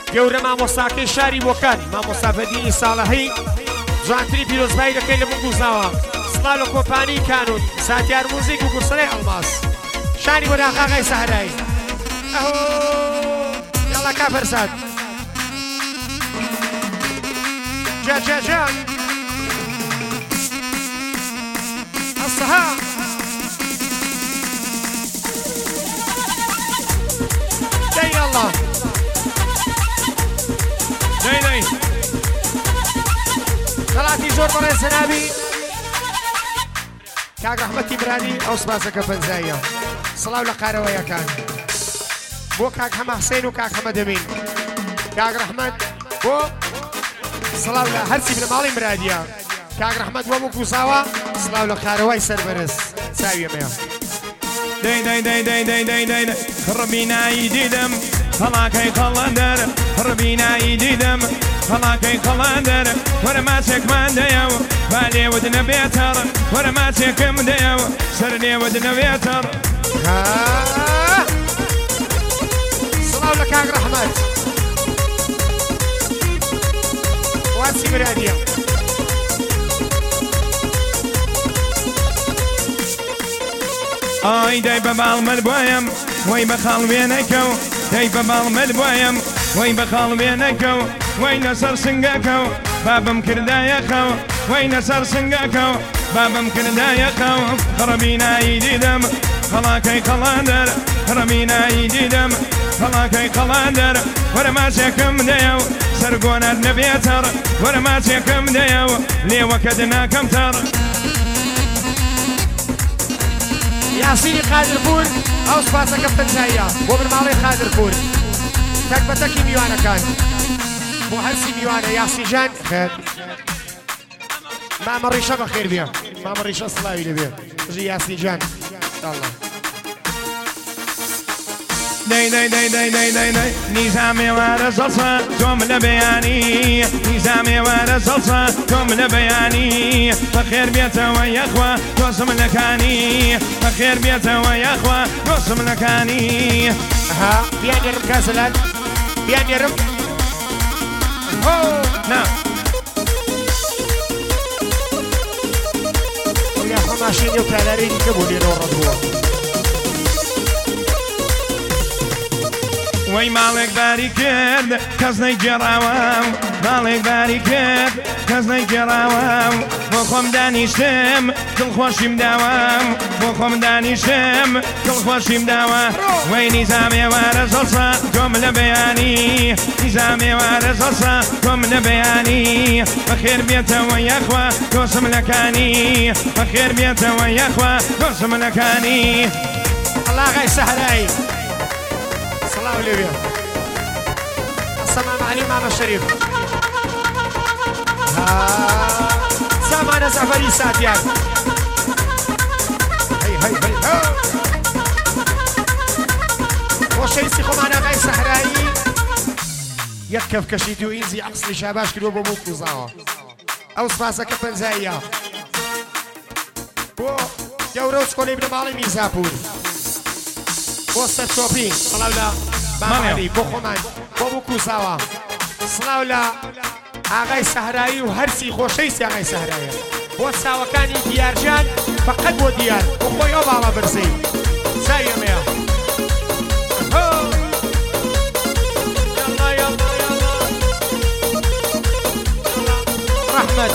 گەورە مامۆستاکەی شاری بۆکان مامۆستا بەدینی ساڵەهی جوانتری پیرۆزبایی دەکەی لە بگوزاوە سڵاو لە کۆمپانی کانون ساتیار موزیک و گورسەڵەی ئەڵماس شانی بۆ داقاقای سەهرایی ئەهۆ یاڵا کافەرزاد جان الصها دين الله دين خلاتي زور برای سنابی کاک رحمتی برانی ئەو سپاسەکە پەنجاییە سڵاو لە قارەوەیەکان بۆ کاک هەمە حسین و کاک هەمە دەمین کاک رەحمەت بۆ سڵاو لە هەرچی بنەماڵی مرادیە کاک رەحمەت بۆ بکوساوە سڵاو لە قارەوەی سەربەرز چاویەمەیە دەی خڕبینایی دیدم هەڵاکەی قەڵەندەر خڕبینایی دیدم هەڵاکەی قەڵەندەر وەرە ماچێکمان دەیەوە با لێوت نەبێتەڕ وەرە ماچێکم دەیەوە سەر لێوت نەبێتەڕ سڵاو لە کاک رەحمەت واسی مرادیە ئای دای بە باڵمەر بۆیم وەی بە خاڵوێنەکە و دای بە باڵمەر بۆیم وەی بە خاڵوێنەکە و وەی لەسەر سنگەکە و بابم کردایەخە و وەی لەسەر سنگەکە و بابم کردایەخە و خڕبینایی دیدم هەڵاکەی قەڵەندەر خڕبینایی دیدم هەڵاکەی قەڵەندەر وەرە ماچێکم دەیە و سەرگۆنەت نەبێتەڕ وەرە ماچێکم دەیە و لێوەکەت ناکەمتەڕ یاسینی قادرپور ئەو سپاسەکە پەنجاییە بۆ بنەماڵی قادرپور تەک بە تەکی میوانەکان بۆ هەرسی میوانە یاسیجان خێر مامە ڕیشە بەخێر بێ مامە ڕیشە سڵاوی لەبێ ژی یاسیجان ئینشاءالله دەی نیزامێ وارە زەڵسە تۆم لە بەیانی نیزامێ وارە زەڵسە تۆم لە بەیانی بەخێر بێتەوە یەخوا تۆسم لەکانی بەخێر بێتەوە یەخوا تۆسم لەکانی بیان یێرم کاسەلات بیان یێرم نا یاخوا ماشینی و کالارەی دیکە بۆ لێرەوە ڕەتبووە وەی ماڵێک باری کرد کەس نەیگێڕاوە ماڵێک باری کرد کەس نەیگێڕاوە بۆ خۆم دانیشتم دڵخۆشیم داوە بۆ خۆم دانیشتم دڵخۆشیم داوە وەی نیزامێ وارە زەڵسە تۆم لە بەیانی نیزامێ وارە زەڵسە تۆم لە بەیانی بەخێر بێتەوە یەخوا تۆسم لەکانی بەخێر بێتەوە یەخوا تۆسم لەکانی ئەڵاغای سەهرایی سلام ليبيا السلام علي ماما شريف سامانا زعفري ساتيان هي وشيسي خمانا غاي سحرائي يكف كشيدو إنزي عقصلي شاباش كدو بموكو زاوا أو سفاسة كفنزايا بو يوروس كولي بن مالي ميزابور بۆستە تۆپی سڵاو لە مامەعەلی بۆ خۆمان بۆ بکوساوە سڵاو لە ئاغای سەهرایی و هەرچی خۆشەویستی ئاغای سەهرایە بۆ چاوەکانی دیارجان فەقەت بۆ دیار بۆ خۆی ئەو باڵە بەرزەی چاویەمەیە ڕەحمەت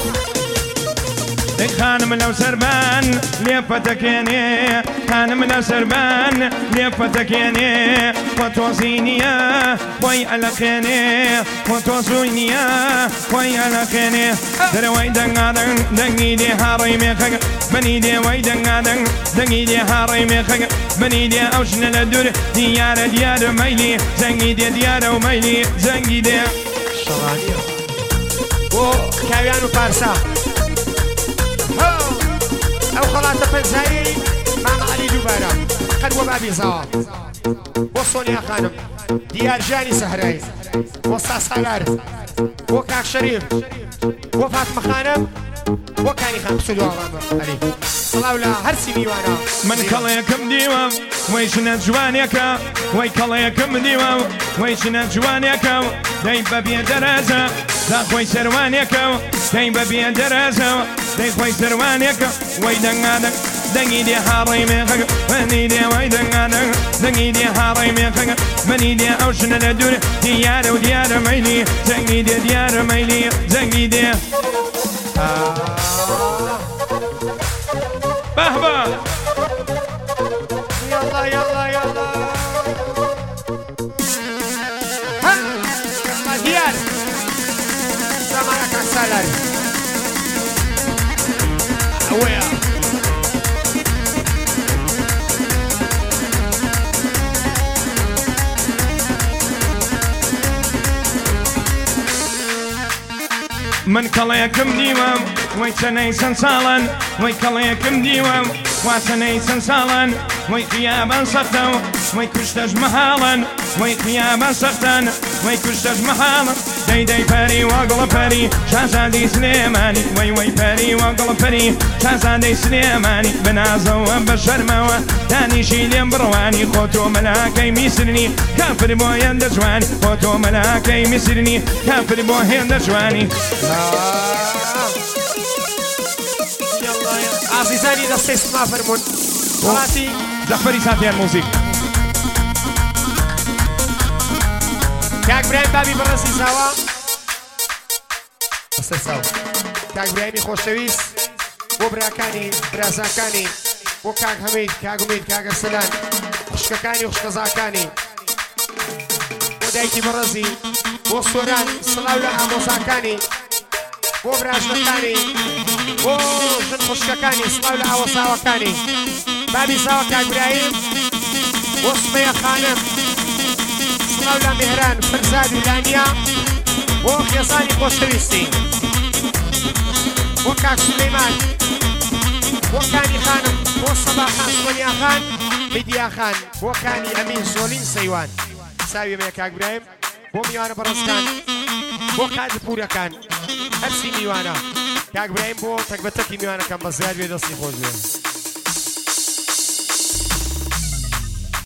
خانم لو سربان ليفتكيني خانم لو سربان ليفتكيني وتوصينيا وي ألقيني وتوصينيا وي ألقيني دروي دنغادن دنغيدي هاري ميخك بنيدي وي دنغادن دنغيدي هاري ميخك بنيدي أوشن لدور ديار ميلي زنگيدي ديار وميلي زنگيدي شغالية بو كاويان وبارسا أو خلاصة بنزاي ماما علي دوبارا قد وبابي زوار وصلوا يا خانم ديار جاني سهراي وصا سالار وكاك شريف وفاطمة خانم وەکانی خام بچ دووەڵامە ئەری سڵاو لە هەرچی میوانە من کەڵەیەکم دیوە وەی ژنە جوانێکە وەی کەڵەیەکم دیوە وەی ژنە جوانێکە دەی بەبێ دەرەزە دا خۆی سەروانێکە دەی بەبێ دەرەزە دەی خۆی سەروانێکە وەی دەنگادە دەنگی دێ هاڕی مێخەکە منی دێ وەی دەنگادە دەنگی دێ هاڕی مێخەکە منی دێ ئەو ژنە لە دوورە دیارە و دیارە مەیلی زەنگی دێ دیارە مەیلی زەنگی دێ بەهبە يلا يلا يلا ها ديار زمانك عسالي ويا من کەڵەیەکم دیوەم وەی چەنەی چەند ساڵن وەی کەڵەیەکم دیوەم وا چەنەی چەند ساڵن وەی قیابان سەختە وەی کوشتەش مەحاڵن وەی قیابان سەختن وەی کوشتەش مەحاڵن دەی پەری وەگڵە پەری شازادەی سلێمانی وەی پەری وەگڵە پەری شازادەی سلێمانی بنازەوە بە شەرمەوە دانیشی لێم بڕوانی خۆ تۆ مەلاکەی میسرنی کافر بۆ هێندە جوانی خۆ تۆ مەلاکەی میسرنی کافر بۆ هێندە جوانی عزیزانی دەستەی سما فەرمون وڵاتی زەفەری ساتیان موزیک کاک برایم بابی بەڕێزی زاوە دەستەی ساو کاک برایمی خۆشەویست بۆ براکانی برازاکانی بۆ کاک هەمید کاک ومید کاک ئەرسەلان خوشکەکانی و خوشکەزاکانی بۆ دایکی بەڕێزی بۆ سۆران سڵاو لە ئامۆزاکانی بۆ براژنەکانی بۆ ژن خوشکەکانی سڵاو لە ئاوەساوەکانی بابی ساوە کاک برایم بۆ سمەیە خانم سڵاو لە میهران فرزادی لانیا بۆ خێزانی خۆشەویستی بۆ کاک سولەیمان بۆ کانی خانم بۆ سەبا خان سۆنیا خان میدیا خان بۆ کانی ئەمین زۆلین سەیوان ساوی مێ کاک برایم بۆ میوانە بەڕێزکان بۆ قادر پورەکان هەرچی میوانە کاک برایم بۆ تەک بە تەکی میوانەکەم بە زیاد بێ دەستی خۆش بێ